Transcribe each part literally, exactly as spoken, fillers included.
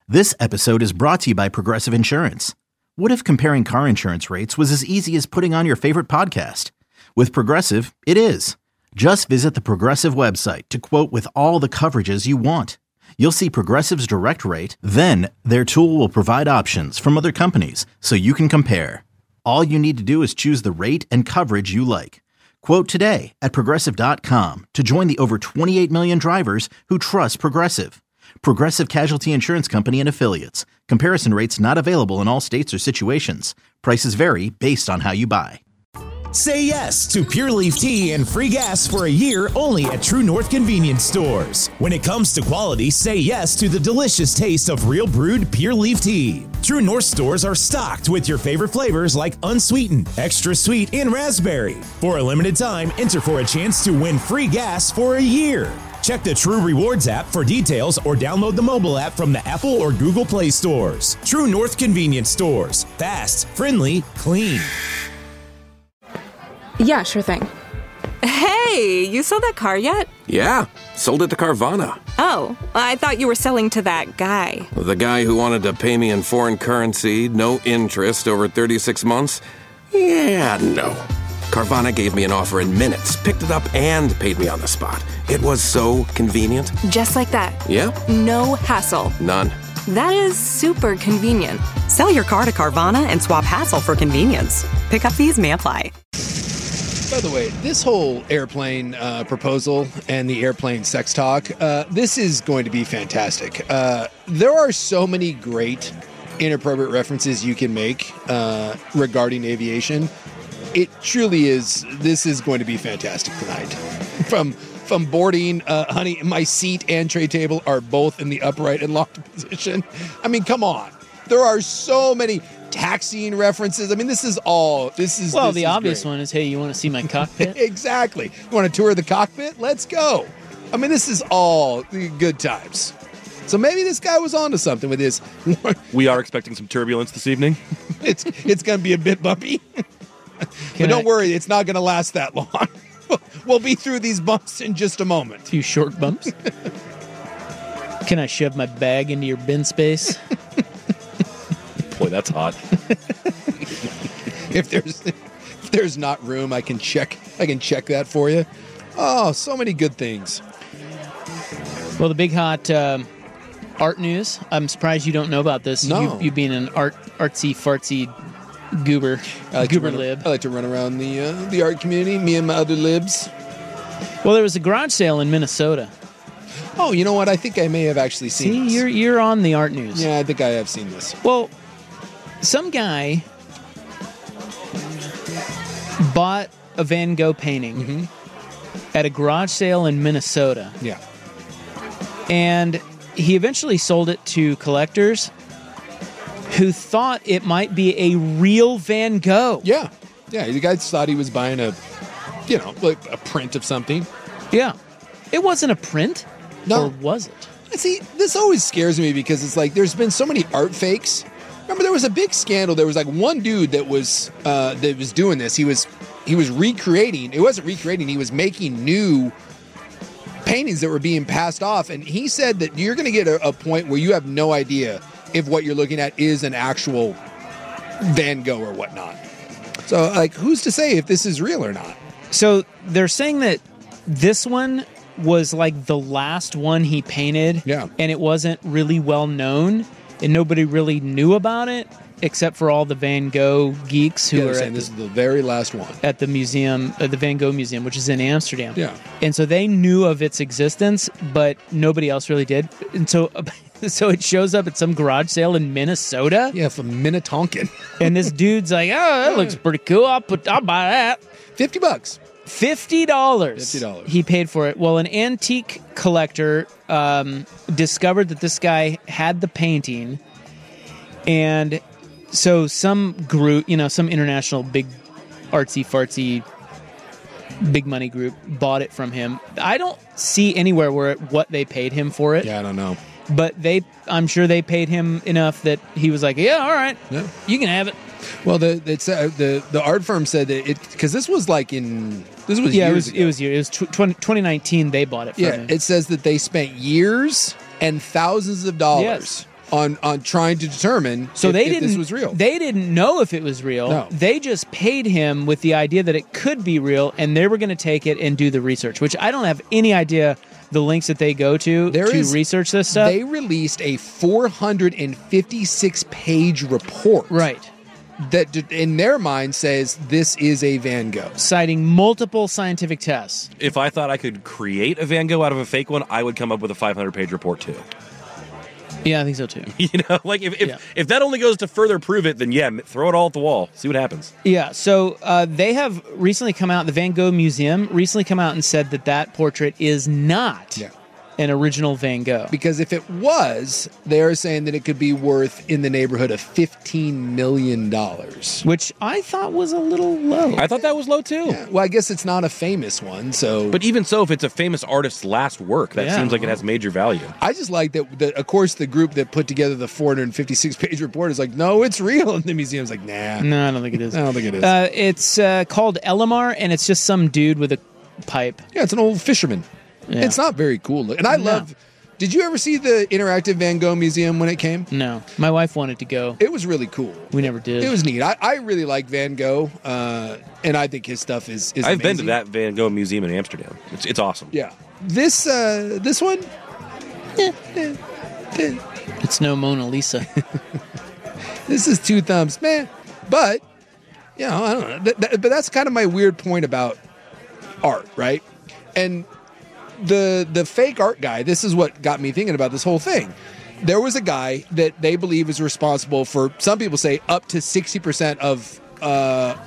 This episode is brought to you by Progressive Insurance. What if comparing car insurance rates was as easy as putting on your favorite podcast? With Progressive, it is. Just visit the Progressive website to quote with all the coverages you want. You'll see Progressive's direct rate, then their tool will provide options from other companies so you can compare. All you need to do is choose the rate and coverage you like. Quote today at progressive dot com to join the over twenty-eight million drivers who trust Progressive. Progressive Casualty Insurance Company and Affiliates. Comparison rates not available in all states or situations. Prices vary based on how you buy. Say yes to Pure Leaf Tea and free gas for a year only at True North Convenience Stores. When it comes to quality, say yes to the delicious taste of real brewed Pure Leaf Tea. True North stores are stocked with your favorite flavors like unsweetened, extra sweet, and raspberry. For a limited time, enter for a chance to win free gas for a year. Check the True Rewards app for details or download the mobile app from the Apple or Google Play stores. True North Convenience Stores. Fast, friendly, clean. Yeah, sure thing. Hey, you sold that car yet? Yeah, sold it to Carvana. Oh, I thought you were selling to that guy. The guy who wanted to pay me in foreign currency, no interest, over thirty-six months? Yeah, no. Carvana gave me an offer in minutes, picked it up, and paid me on the spot. It was so convenient. Just like that. Yeah. No hassle. None. That is super convenient. Sell your car to Carvana and swap hassle for convenience. Pickup fees may apply. By the way, this whole airplane uh, proposal and the airplane sex talk, uh, this is going to be fantastic. Uh, there are so many great inappropriate references you can make uh, regarding aviation. It truly is. This is going to be fantastic tonight. From from boarding, uh, honey, my seat and tray table are both in the upright and locked position. I mean, come on. There are so many taxiing references. I mean, this is all. This is well. This the is obvious great. one is, hey, you want to see my cockpit? Exactly. You want to tour the cockpit? Let's go. I mean, this is all good times. So maybe this guy was onto something with this. We are expecting some turbulence this evening. it's it's going to be a bit bumpy. But don't I, worry, it's not going to last that long. We'll be through these bumps in just a moment. A few short bumps. Can I shove my bag into your bin space? Boy, that's hot. if there's if there's not room, I can check. I can check that for you. Oh, so many good things. Well, the big hot um, art news. I'm surprised you don't know about this. No. You, you being an art artsy fartsy goober, I like goober run, lib. I like to run around the uh, the art community. Me and my other libs. Well, there was a garage sale in Minnesota. Oh, you know what? I think I may have actually seen See, this. you're you're on the art news. Yeah, I think I have seen this. Well, some guy bought a Van Gogh painting mm-hmm. at a garage sale in Minnesota. Yeah. And he eventually sold it to collectors who thought it might be a real Van Gogh. Yeah. Yeah, the guy thought he was buying a, you know, like a print of something. Yeah. It wasn't a print. No. Or was it? See, this always scares me because it's like there's been so many art fakes. Remember, there was a big scandal. There was like one dude that was uh, that was doing this. He was he was recreating. It wasn't recreating. He was making new paintings that were being passed off. And he said that you're going to get a, a point where you have no idea if what you're looking at is an actual Van Gogh or whatnot. So, like, who's to say if this is real or not? So they're saying that this one was like the last one he painted. Yeah. And it wasn't really well known. And nobody really knew about it, except for all the Van Gogh geeks who yeah, are saying at this the, is the very last one at the museum, uh, the Van Gogh Museum, which is in Amsterdam. Yeah, and so they knew of its existence, but nobody else really did. And so, so it shows up at some garage sale in Minnesota. Yeah, from Minnetonka. And this dude's like, "Oh, that looks pretty cool. I'll put, I'll buy that. Fifty bucks." Fifty dollars. Fifty dollars. He paid for it. Well, an antique collector um, discovered that this guy had the painting, and so some group, you know, some international big artsy fartsy big money group bought it from him. I don't see anywhere where it, what they paid him for it. Yeah, I don't know. But they, I'm sure they paid him enough that he was like, "Yeah, all right, yeah. you can have it." Well, the it's, uh, the the art firm said that it because this was like in this was yeah years it was ago. it was it was tw- twenty nineteen they bought it from yeah him. It says that they spent years and thousands of dollars Yes. on on trying to determine So if, they if didn't. this was real. They didn't know if it was real. No. They just paid him with the idea that it could be real, and they were going to take it and do the research. Which I don't have any idea the links that they go to There to is- research this stuff. They released a four hundred fifty-six page report, right, that d- in their mind says this is a Van Gogh. citing multiple scientific tests. If I thought I could create a Van Gogh out of a fake one, I would come up with a five hundred page report too. Yeah, I think so too. You know, like if if, Yeah. if that only goes to further prove it, then yeah, m- throw it all at the wall. See what happens. Yeah, so uh, they have recently come out, the Van Gogh Museum recently come out and said that that portrait is not Yeah. an original Van Gogh. Because if it was, they're saying that it could be worth in the neighborhood of fifteen million dollars. Which I thought was a little low. I thought that was low too. Yeah, well, I guess it's not a famous one, so. But even so, if it's a famous artist's last work, that Yeah. seems like it has major value. I just like that, that, of course, the group that put together the four hundred fifty-six page report is like, no, it's real. And the museum's like, nah. No, I don't think it is. I don't think it is. Uh, it's uh, called Elamar, and it's just some dude with a pipe. Yeah, it's an old fisherman. Yeah. It's not very cool. And I No. love. Did you ever see the interactive Van Gogh museum when it came? No, my wife wanted to go. It was really cool. We never did. It was neat. I, I really like Van Gogh, uh, and I think his stuff is. is I've been to amazing. that Van Gogh museum in Amsterdam. It's it's awesome. Yeah, this uh, this one. eh, eh, eh. It's no Mona Lisa. This is two thumbs, man. But you know, I don't know. Th- th- but that's kind of my weird point about art, right? And the the fake art guy. This is what got me thinking about this whole thing. There was a guy that they believe is responsible for, some people say, up to sixty percent of uh,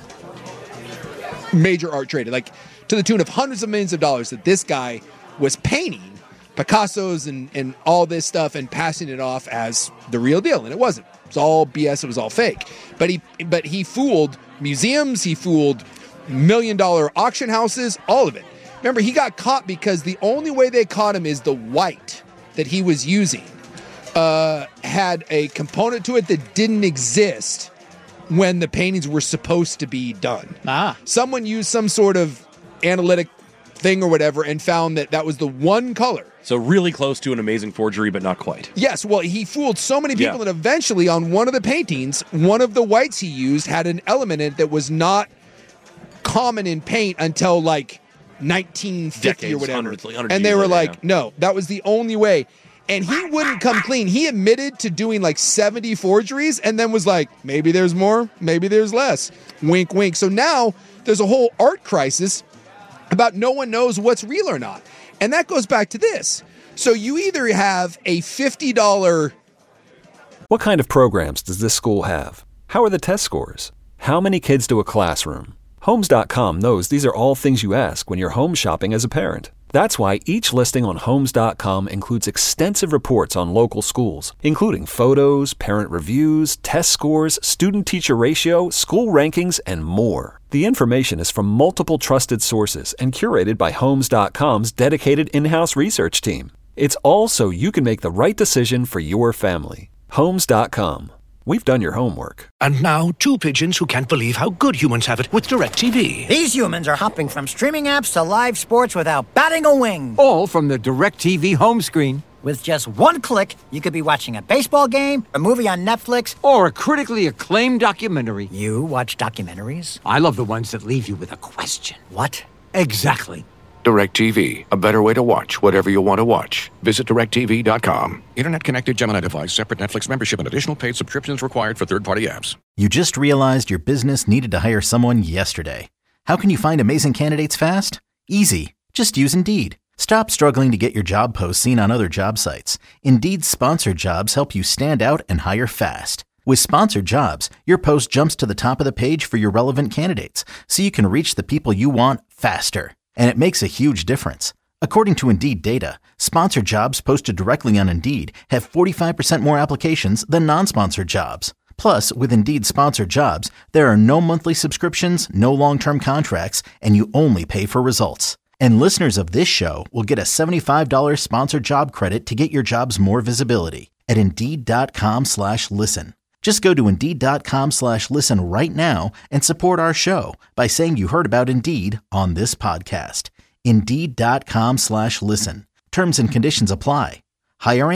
major art traded, like to the tune of hundreds of millions of dollars. That this guy was painting Picasso's and and all this stuff and passing it off as the real deal, and it wasn't. It was all B S. It was all fake. But he but he fooled museums. He fooled million dollar auction houses. All of it. Remember, he got caught because the only way they caught him is the white that he was using uh, had a component to it that didn't exist when the paintings were supposed to be done. Ah. Someone used some sort of analytic thing or whatever and found that that was the one color. So really close to an amazing forgery, but not quite. Yes, well, he fooled so many people Yeah. that eventually on one of the paintings, one of the whites he used had an element in it that was not common in paint until like nineteen fifty Decades, or whatever. hundreds, like hundred and they years were later, like, yeah. no, that was the only way. And he wouldn't come clean. He admitted to doing like seventy forgeries and then was like, maybe there's more, maybe there's less. Wink, wink. So now there's a whole art crisis about no one knows what's real or not. And that goes back to this. So you either have a fifty dollars. What kind of programs does this school have? How are the test scores? How many kids to a classroom? Homes dot com knows these are all things you ask when you're home shopping as a parent. That's why each listing on Homes dot com includes extensive reports on local schools, including photos, parent reviews, test scores, student-teacher ratio, school rankings, and more. The information is from multiple trusted sources and curated by Homes dot com's dedicated in-house research team. It's all so you can make the right decision for your family. Homes dot com. We've done your homework. And now, two pigeons who can't believe how good humans have it with DirecTV. These humans are hopping from streaming apps to live sports without batting a wing. All from the DirecTV home screen. With just one click, you could be watching a baseball game, a movie on Netflix, or a critically acclaimed documentary. You watch documentaries? I love the ones that leave you with a question. What? Exactly. DirecTV, a better way to watch whatever you want to watch. Visit direct T V dot com. Internet connected Gemini device, separate Netflix membership, and additional paid subscriptions required for third-party apps. You just realized your business needed to hire someone yesterday. How can you find amazing candidates fast? Easy. Just use Indeed. Stop struggling to get your job posts seen on other job sites. Indeed's sponsored jobs help you stand out and hire fast. With sponsored jobs, your post jumps to the top of the page for your relevant candidates, so you can reach the people you want faster. And it makes a huge difference. According to Indeed data, sponsored jobs posted directly on Indeed have forty-five percent more applications than non-sponsored jobs. Plus, with Indeed sponsored jobs, there are no monthly subscriptions, no long-term contracts, and you only pay for results. And listeners of this show will get a seventy-five dollars sponsored job credit to get your jobs more visibility at Indeed.com slash listen. Just go to Indeed.com slash listen right now and support our show by saying you heard about Indeed on this podcast. Indeed.com slash listen. Terms and conditions apply. Hiring?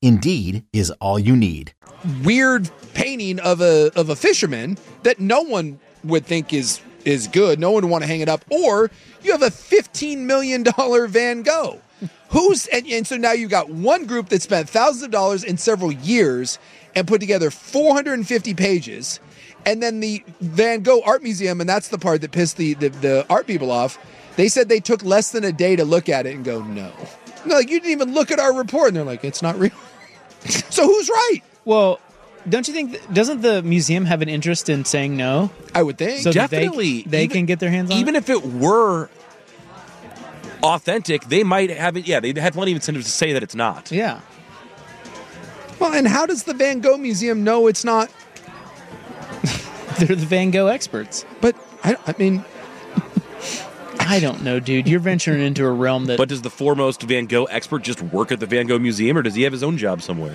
Indeed is all you need. Weird painting of a of a fisherman that no one would think is is good. No one would want to hang it up. Or you have a fifteen million dollars Van Gogh. Who's and, and so now you've got one group that spent thousands of dollars in several years and put together four hundred fifty pages. And then the Van Gogh Art Museum, and that's the part that pissed the, the, the art people off, they said they took less than a day to look at it and go, no. No, like, you didn't even look at our report. And they're like, it's not real. So who's right? Well, don't you think, doesn't the museum have an interest in saying no? I would think. So Definitely. That they, they even, can get their hands on Even it? if it were authentic, they might have it. Yeah, they have plenty of incentives to say that it's not. Yeah. Well, and how does the Van Gogh Museum know it's not? They're the Van Gogh experts. But, I, I mean... I don't know, dude. You're venturing into a realm that... But does the foremost Van Gogh expert just work at the Van Gogh Museum, or does he have his own job somewhere?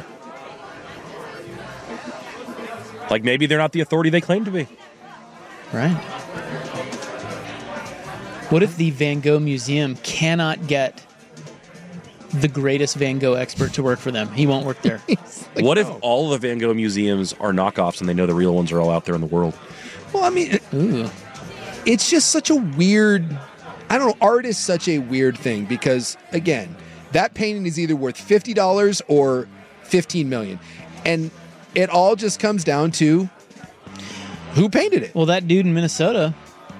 Like, maybe they're not the authority they claim to be. Right. What if the Van Gogh Museum cannot get the greatest Van Gogh expert to work for them? He won't work there. like, what no. if all the Van Gogh museums are knockoffs and they know the real ones are all out there in the world? Well, I mean, Ooh. It's just such a weird... I don't know, art is such a weird thing because, again, that painting is either worth fifty dollars or fifteen million dollars. And it all just comes down to who painted it. Well, that dude in Minnesota,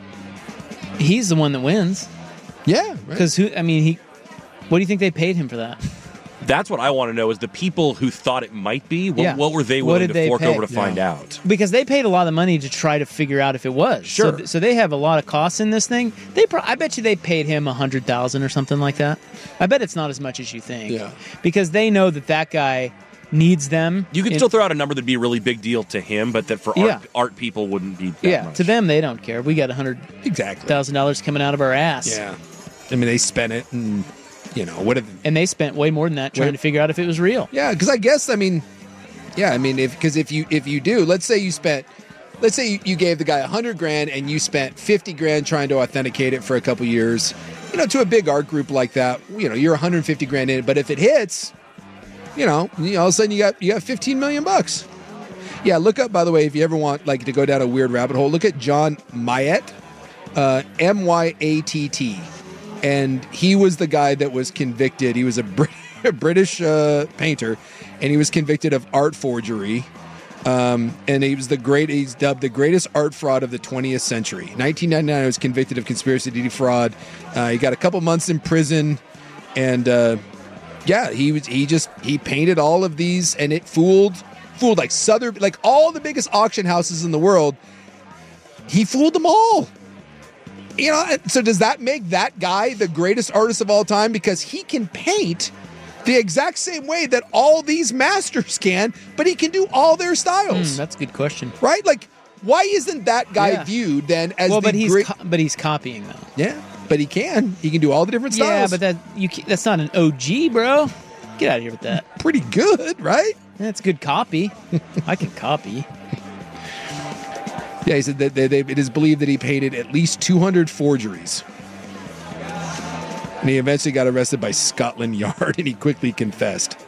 he's the one that wins. Yeah. Because, who? I mean, he. What do you think they paid him for that? That's what I want to know is the people who thought it might be, what, Yeah. what were they What willing did to they fork pay? over to Yeah. find out? Because they paid a lot of money to try to figure out if it was. Sure. So, so they have a lot of costs in this thing. They, pro- I bet you they paid him a hundred thousand or something like that. I bet it's not as much as you think. Yeah. Because they know that that guy needs them. You could in- still throw out a number that'd be a really big deal to him, but that for Yeah. art, art people wouldn't be that Yeah. much. To them, they don't care. We got a hundred Exactly. thousand dollars coming out of our ass. Yeah. I mean, they spent it and, you know, what if... And they spent way more than that trying Wait. to figure out if it was real. Yeah, because I guess, I mean, yeah, I mean, if because if you if you do, let's say you spent, let's say you, you gave the guy a hundred grand and you spent fifty grand trying to authenticate it for a couple years, you know, to a big art group like that, you know, you're one hundred fifty grand in it, but if it hits, you know, you, all of a sudden you got you got fifteen million bucks. Yeah, look up, by the way, if you ever want like to go down a weird rabbit hole, look at John Myatt, uh, M Y A T T. And he was the guy that was convicted. He was a, Brit- a British uh, painter, and he was convicted of art forgery. Um, and he was the great. He's dubbed the greatest art fraud of the twentieth century. nineteen ninety-nine, he was convicted of conspiracy to defraud. Uh, he got a couple months in prison, and uh, yeah, he was. He just he painted all of these, and it fooled fooled like Southern, like all the biggest auction houses in the world. He fooled them all. You know, so does that make that guy the greatest artist of all time? Because he can paint the exact same way that all these masters can, but he can do all their styles. Hmm, that's a good question. Right? Like, why isn't that guy Yeah. viewed then as well, the but he's great... co- but he's copying though. Yeah, but he can. He can do all the different styles. Yeah, but that you ca- that's not an O G, bro. Get out of here with that. Pretty good, right? That's good copy. I can copy. Yeah, he said that they, they, it is believed that he painted at least two hundred forgeries. And he eventually got arrested by Scotland Yard, and he quickly confessed.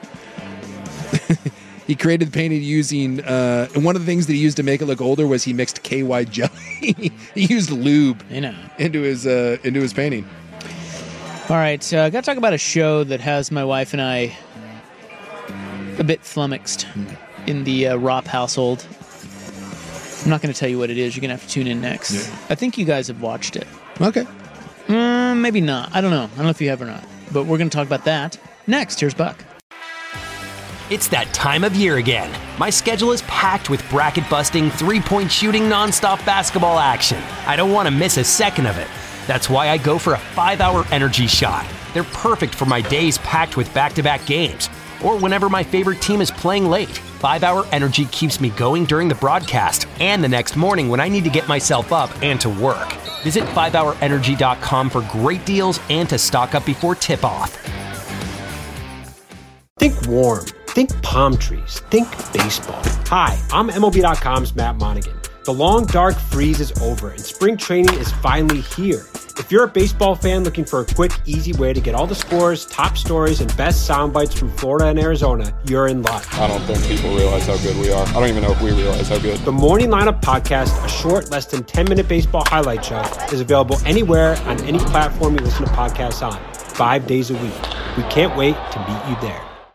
He created the painting using, uh, and one of the things that he used to make it look older was he mixed K Y jelly. He used lube You know. into his uh, into his painting. All right, so I got to talk about a show that has my wife and I a bit flummoxed in the uh, Ropp household. I'm not going to tell you what it is. You're going to have to tune in next. Yeah. I think you guys have watched it. Okay. Mm, maybe not. I don't know. I don't know if you have or not. But we're going to talk about that next. Here's Buck. It's that time of year again. My schedule is packed with bracket-busting, three-point shooting, nonstop basketball action. I don't want to miss a second of it. That's why I go for a five-hour energy shot. They're perfect for my days packed with back-to-back games, or whenever my favorite team is playing late. five-hour energy keeps me going during the broadcast and the next morning when I need to get myself up and to work. Visit five hour energy dot com for great deals and to stock up before tip-off. Think warm. Think palm trees. Think baseball. Hi, I'm M L B dot com's Matt Monaghan. The long, dark freeze is over and spring training is finally here. If you're a baseball fan looking for a quick, easy way to get all the scores, top stories, and best sound bites from Florida and Arizona, you're in luck. I don't think people realize how good we are. I don't even know if we realize how good. The Morning Lineup Podcast, a short, less than ten-minute baseball highlight show, is available anywhere on any platform you listen to podcasts on, five days a week. We can't wait to meet you there.